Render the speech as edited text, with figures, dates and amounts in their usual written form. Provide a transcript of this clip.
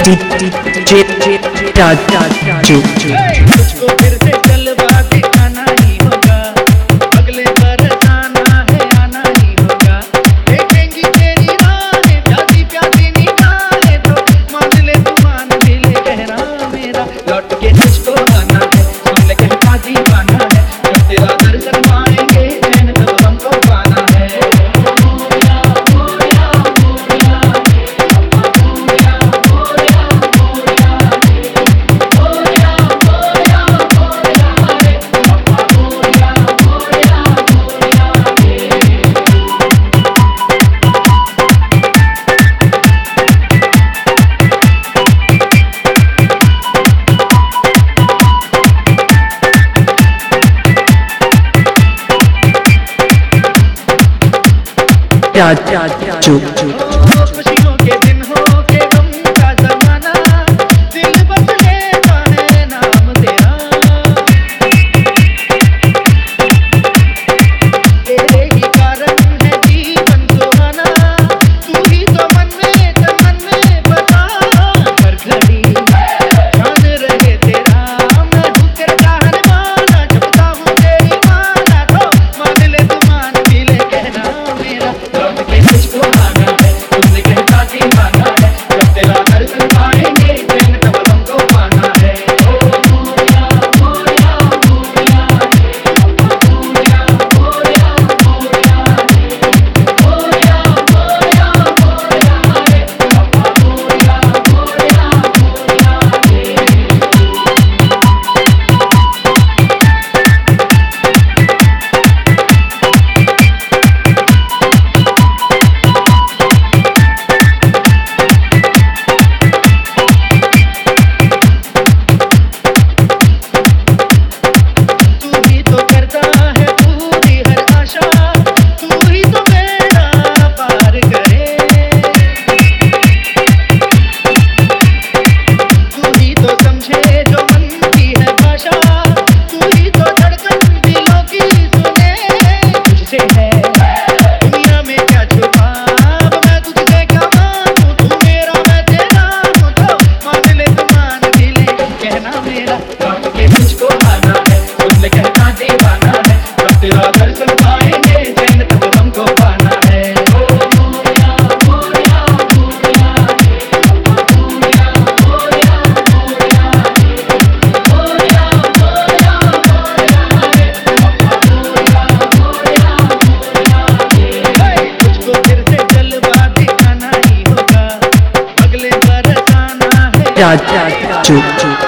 तुझको फिर से जलवा दिखाना ही होगा, अगले बरस आना है आना ही होगा। देखेंगी तेरी राहें प्यासी प्यासी निगाहें तो मान ले तू मान भी ले कहना मेरा, लौट के तुझको आना है सुन ले कहता दीवाना है, जब तेरा दर्शन पाएंगे चैन तब हमको पाना है। खुशियों के दिन हो के गम का जमाना, दिल बस लेता है नाम तेरा, तेरे ही कारण है जीवन सुहाना, तू ही तो मन में बता हर घड़ी जान रहे तेरा, मैं हूँ तेरा चाहने वाला, जपता हूँ तेरी माला तो मान ले तू मान भी ले कहना मेरा, लौट के तुझको आना है तुमने कहता दीवाना है, जब तेरा दर्शन पाएंगे चैन तब हमको पाना है। Choo choo.